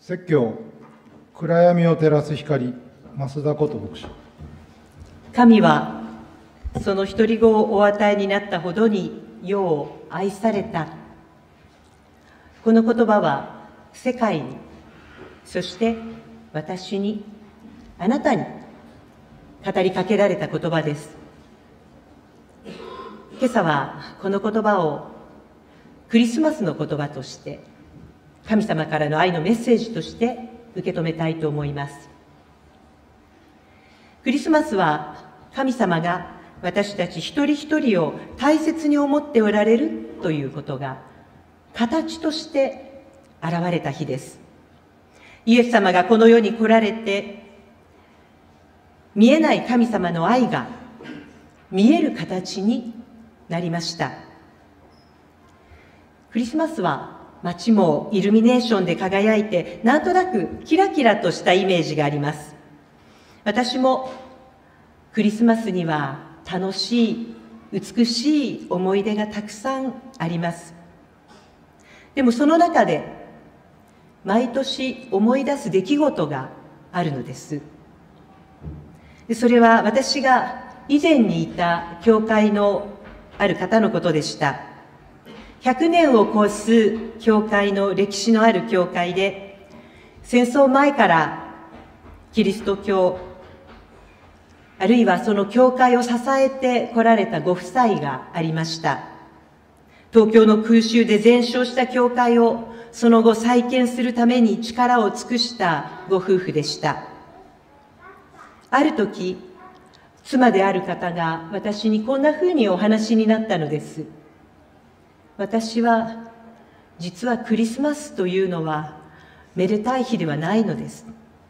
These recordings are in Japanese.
説教、暗闇を照らす光、増田こと牧師。 神はその独り子をお与えになったほどに世を愛された。この言葉は世界に、そして私に、あなたに語りかけられた言葉です。今朝はこの言葉をクリスマスの言葉として、神様からの愛のメッセージとして受け止めたいと思います。クリスマスは神様が私たち一人一人を大切に思っておられるということが形として現れた日です。イエス様がこの世に来られて、見えない神様の愛が見える形になりました。クリスマスは街もイルミネーションで輝いて、なんとなくキラキラとしたイメージがあります。私もクリスマスには楽しい、美しい思い出がたくさんあります。でもその中で毎年思い出す出来事があるのです。それは私が以前にいた教会のある方のことでした。100年を超す教会の歴史のある教会で、戦争前からキリスト教、あるいはその教会を支えて来られたご夫妻がありました。東京の空襲で全焼した教会をその後再建するために力を尽くしたご夫婦でした。ある時、妻である方が私にこんなふうにお話になったのです。私は実はクリスマスというのはめでたい日ではないのです。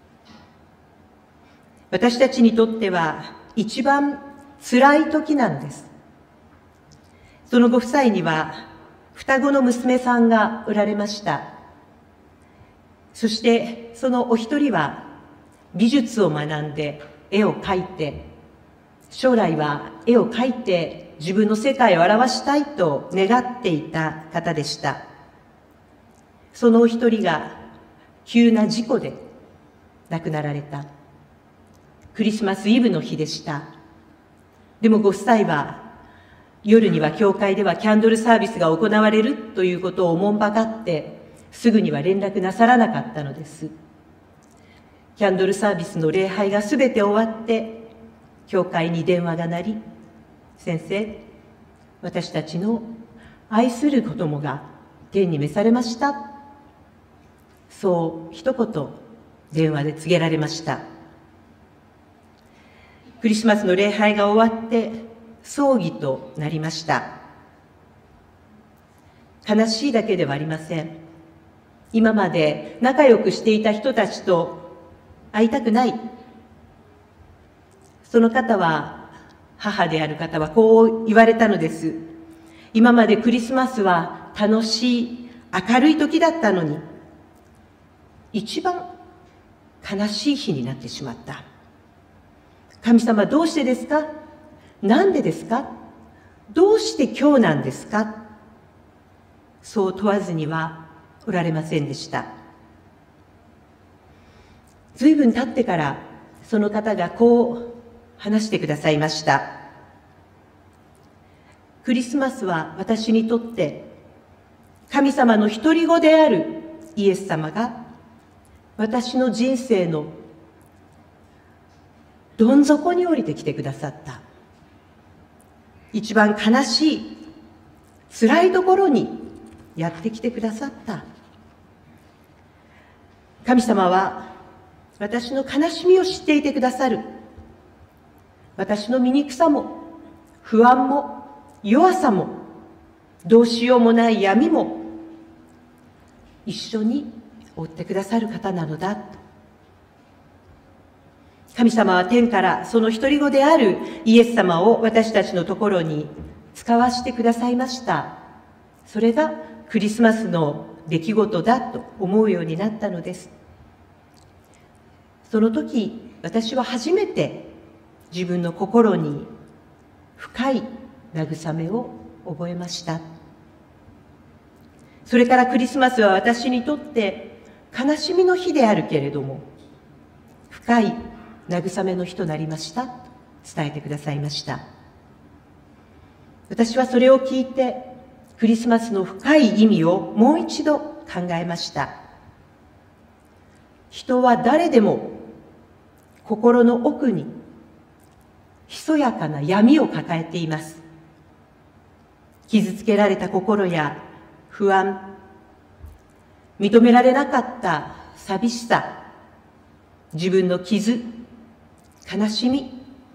私たちにとっては一番辛い時なんです。そのご夫妻には双子の娘さんがおられました。そしてそのお一人は美術を学んで絵を描いて、将来は絵を描いて自分の世界を表したいと願っていた方でした。そのお一人が急な事故で亡くなられた。クリスマスイブの日でした。でもご夫妻は夜には教会ではキャンドルサービスが行われるということをおもんばかってすぐには連絡なさらなかったのです。キャンドルサービスの礼拝がすべて終わって教会に電話が鳴り、先生、私たちの愛する子供が天に召されました。そう一言電話で告げられました。クリスマスの礼拝が終わって葬儀となりました。悲しいだけではありません。今まで仲良くしていた人たちと会いたくない。その方は、母である方はこう言われたのです。今までクリスマスは楽しい、明るい時だったのに、一番悲しい日になってしまった。神様どうしてですか？なんでですか？どうして今日なんですか？そう問わずにはおられませんでした。ずいぶん経ってからその方がこう話してくださいました。クリスマスは私にとって神様の独り子であるイエス様が私の人生のどん底に降りてきてくださった。一番悲しい、辛いところにやってきてくださった。神様は私の悲しみを知っていてくださる。私の醜さも不安も弱さもどうしようもない闇も一緒に負ってくださる方なのだ。神様は天からその独り子であるイエス様を私たちのところに使わしてくださいました。それがクリスマスの出来事だと思うようになったのです。その時私は初めて自分の心に深い慰めを覚えました。それからクリスマスは私にとって悲しみの日であるけれども、深い慰めの日となりましたと伝えてくださいました。私はそれを聞いて、クリスマスの深い意味をもう一度考えました。人は誰でも心の奥にひそやかな闇を抱えています。傷つけられた心や不安、認められなかった寂しさ、自分の傷、悲しみ、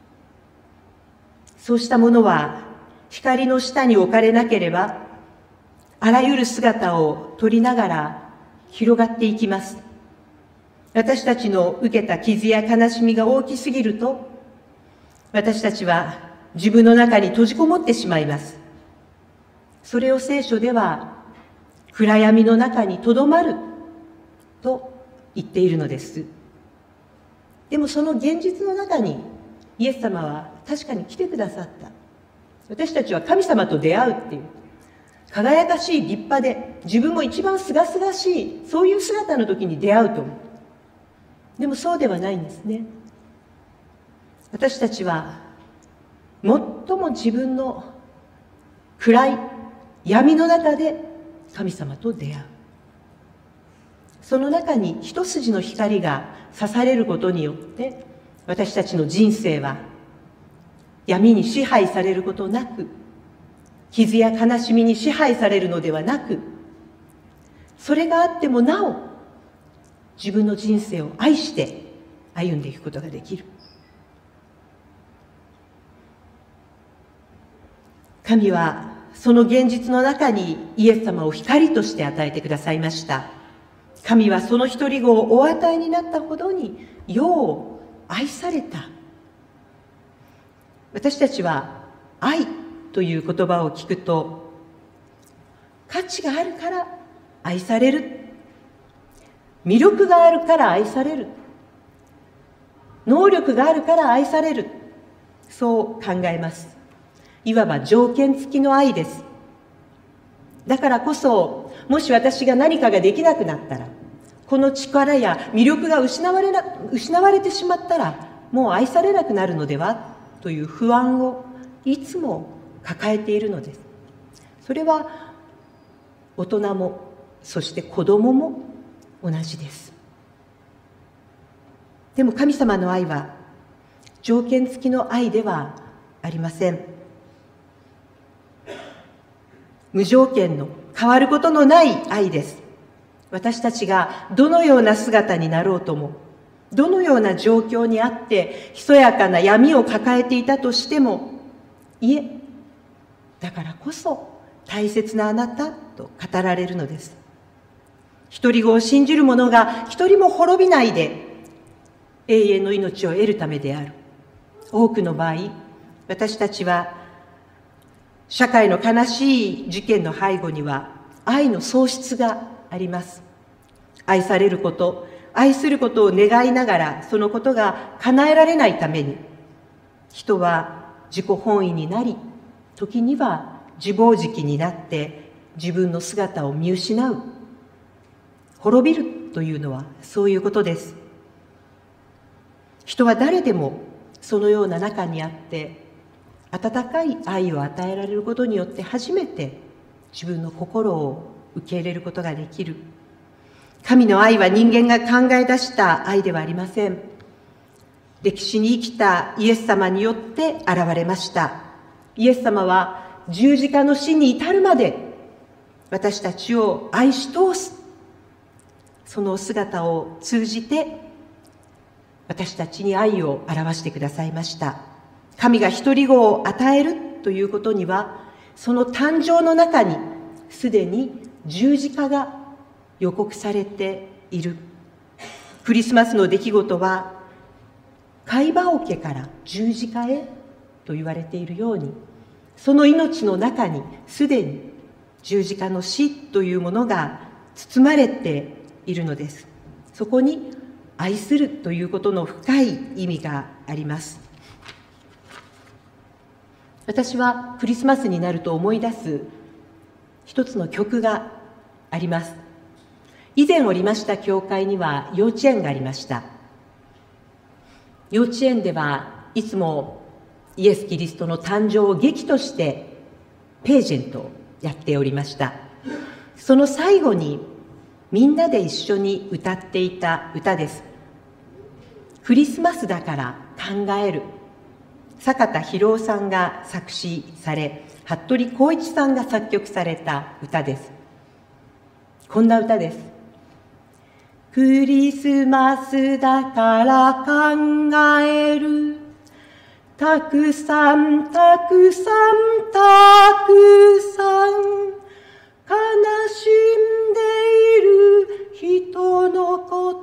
そうしたものは光の下に置かれなければ、あらゆる姿を取りながら広がっていきます。私たちの受けた傷や悲しみが大きすぎると、私たちは自分の中に閉じこもってしまいます。それを聖書では、暗闇の中にとどまると言っているのです。でもその現実の中にイエス様は確かに来てくださった。私たちは神様と出会うっていう、輝かしい立派で自分も一番すがすがしい、そういう姿の時に出会うと思う。でもそうではないんですね。私たちは最も自分の暗い闇の中で神様と出会う。その中に一筋の光が差されることによって、私たちの人生は闇に支配されることなく、傷や悲しみに支配されるのではなく、それがあってもなお自分の人生を愛して歩んでいくことができる。神はその現実の中にイエス様を光として与えてくださいました。神はその一人子をお与えになったほどに世を愛された。私たちは愛という言葉を聞くと、価値があるから愛される、魅力があるから愛される、能力があるから愛される、そう考えます。いわば条件付きの愛です。だからこそ、もし私が何かができなくなったら、この力や魅力が失われてしまったら、もう愛されなくなるのではという不安をいつも抱えているのです。それは大人も、そして子供も同じです。でも神様の愛は条件付きの愛ではありません。無条件の変わることのない愛です。私たちがどのような姿になろうとも、どのような状況にあってひそやかな闇を抱えていたとしても、いえ、だからこそ大切なあなたと語られるのです。一人子を信じる者が一人も滅びないで永遠の命を得るためである。多くの場合、私たちは社会の悲しい事件の背後には愛の喪失があります。愛されること、愛することを願いながら、そのことが叶えられないために、人は自己本位になり、時には自暴自棄になって自分の姿を見失う。滅びるというのはそういうことです。人は誰でもそのような中にあって、温かい愛を与えられることによって初めて自分の心を受け入れることができる。神の愛は人間が考え出した愛ではありません。歴史に生きたイエス様によって現れました。イエス様は十字架の死に至るまで私たちを愛し通す。その姿を通じて私たちに愛を表してくださいました。神が一人子を与えるということには、その誕生の中にすでに十字架が予告されている。クリスマスの出来事は、貝羽桶から十字架へと言われているように、その命の中にすでに十字架の死というものが包まれているのです。そこに愛するということの深い意味があります。私はクリスマスになると思い出す一つの曲があります。 以前おりました教会には幼稚園がありました。幼稚園ではいつもイエス・キリストの誕生を劇としてページェントをやっておりました。その最後にみんなで一緒に歌っていた歌です。クリスマスだから考える。坂田博夫さんが作詞され、服部浩一さんが作曲された歌です。こんな歌です。クリスマスだから考える。たくさんたくさんたくさん悲しんでいる人のこと。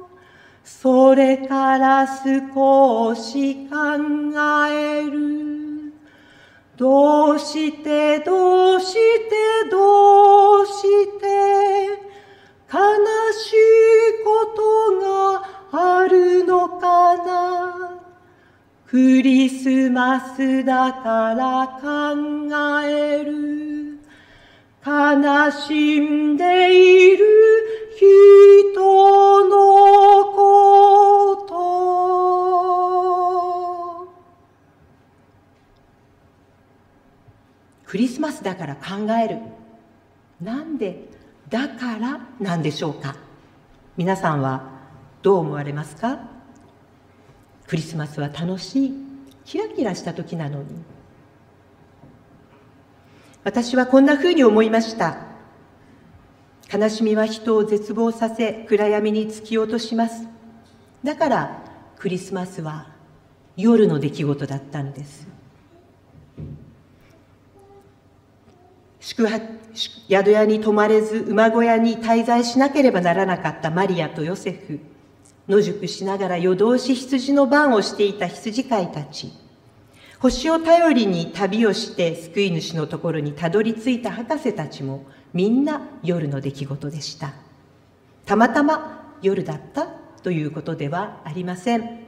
それから少し考える。どうしてどうしてどうして悲しいことがあるのかな。クリスマスだから考える。悲しんでいる人のこと。クリスマスだから考える。なんでだからなんでしょうか。皆さんはどう思われますか。クリスマスは楽しい、キラキラした時なのに。私はこんなふうに思いました。悲しみは人を絶望させ、暗闇に突き落とします。だからクリスマスは夜の出来事だったんです。宿屋に泊まれず馬小屋に滞在しなければならなかったマリアとヨセフ、野宿しながら夜通し羊の番をしていた羊飼いたち、星を頼りに旅をして救い主のところにたどり着いた博士たちもみんな夜の出来事でした。たまたま夜だったということではありません。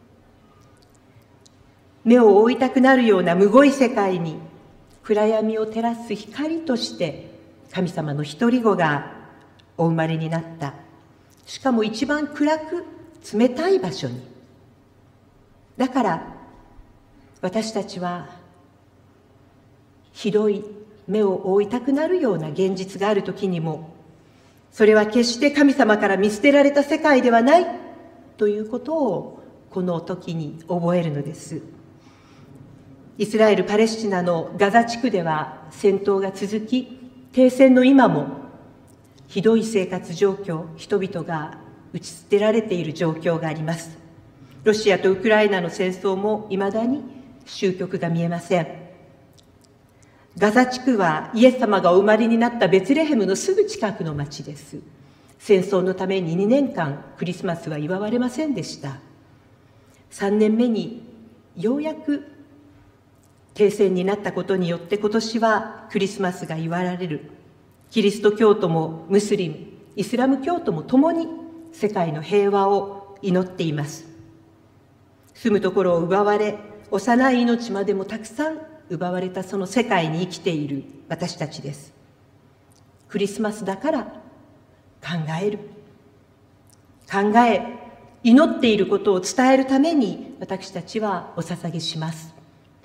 目を覆いたくなるようなむごい世界に暗闇を照らす光として神様の一人子がお生まれになった。しかも一番暗く冷たい場所に。だから私たちはひどい目を覆いたくなるような現実があるときにも、それは決して神様から見捨てられた世界ではないということをこの時に覚えるのです。イスラエル・パレスチナのガザ地区では戦闘が続き、停戦の今もひどい生活状況、人々が打ち捨てられている状況があります。ロシアとウクライナの戦争もいまだに終局が見えません。ガザ地区はイエス様がお生まれになったベツレヘムのすぐ近くの町です。戦争のために2年間クリスマスは祝われませんでした。3年目にようやく停戦になったことによって今年はクリスマスが祝われる。キリスト教徒もムスリム、イスラム教徒も共に世界の平和を祈っています。住むところを奪われ、幼い命までもたくさん奪われたその世界に生きている私たちです。クリスマスだから考える。考え、祈っていることを伝えるために私たちはお捧げします。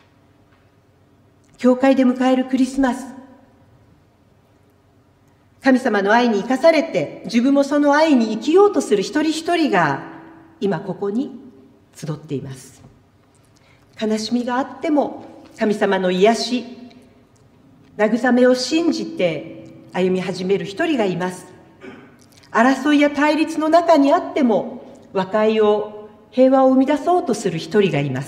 教会で迎えるクリスマス。神様の愛に生かされて、自分もその愛に生きようとする一人一人が今ここに集っています。悲しみがあっても神様の癒し、慰めを信じて歩み始める一人がいます。争いや対立の中にあっても和解を、平和を生み出そうとする一人がいます。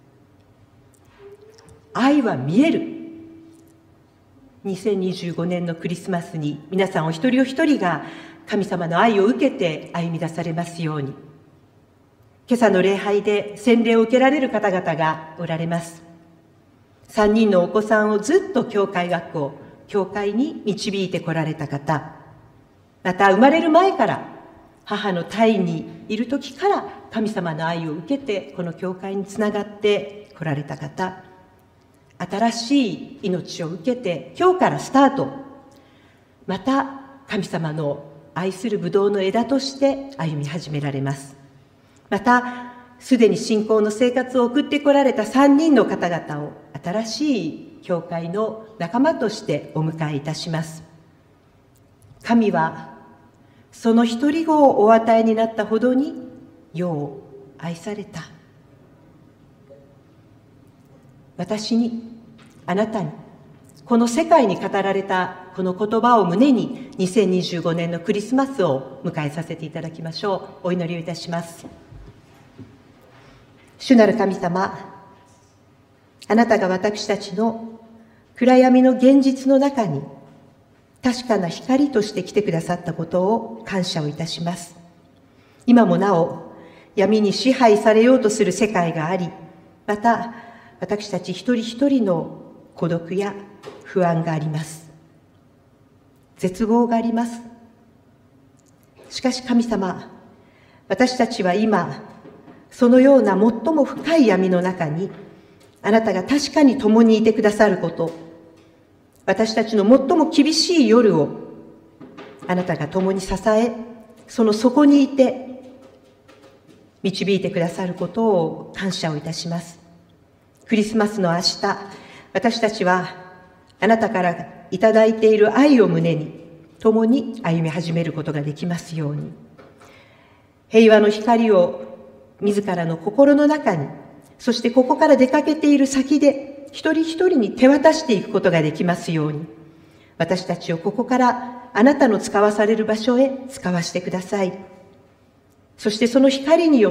愛は見える。2025年のクリスマスに皆さんお一人お一人が神様の愛を受けて歩み出されますように。今朝の礼拝で洗礼を受けられる方々がおられます。3人のお子さんをずっと教会学校、教会に導いてこられた方、また生まれる前から母の胎にいる時から神様の愛を受けてこの教会につながってこられた方、新しい命を受けて今日からスタート、また神様の愛するブドウの枝として歩み始められます。また、すでに信仰の生活を送ってこられた3人の方々を新しい教会の仲間としてお迎えいたします。神はその一人子をお与えになったほどに世を愛された。私に、あなたに、この世界に語られたこの言葉を胸に2025年のクリスマスを迎えさせていただきましょう。お祈りをいたします。主なる神様、あなたが私たちの暗闇の現実の中に確かな光として来てくださったことを感謝をいたします。今もなお闇に支配されようとする世界があり、また私たち一人一人の孤独や不安があります。絶望があります。しかし神様、私たちは今、そのような最も深い闇の中に、あなたが確かに共にいてくださること、私たちの最も厳しい夜を、あなたが共に支え、その底にいて、導いてくださることを感謝をいたします。クリスマスの明日、私たちは、あなたからいただいている愛を胸に、共に歩み始めることができますように。平和の光を自らの心の中に、そしてここから出かけている先で、一人一人に手渡していくことができますように、私たちをここからあなたの使わされる場所へ使わしてください。そしてその光によって、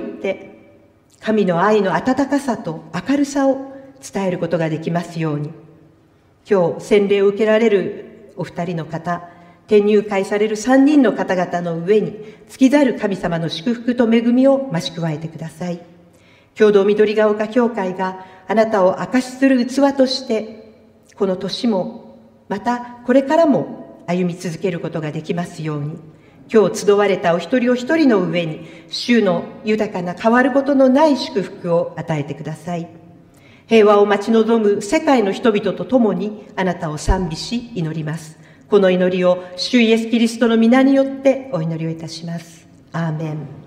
神の愛の温かさと明るさを伝えることができますように。今日、洗礼を受けられるお二人の方、転入会される3人の方々の上に、月ざる神様の祝福と恵みを増し加えてください。共同緑ヶ丘教会があなたを証しする器として、この年も、またこれからも歩み続けることができますように、今日集われたお一人お一人の上に、主の豊かな変わることのない祝福を与えてください。平和を待ち望む世界の人々と共にあなたを賛美し祈ります。この祈りを主イエスキリストの皆によってお祈りをいたします。アーメン。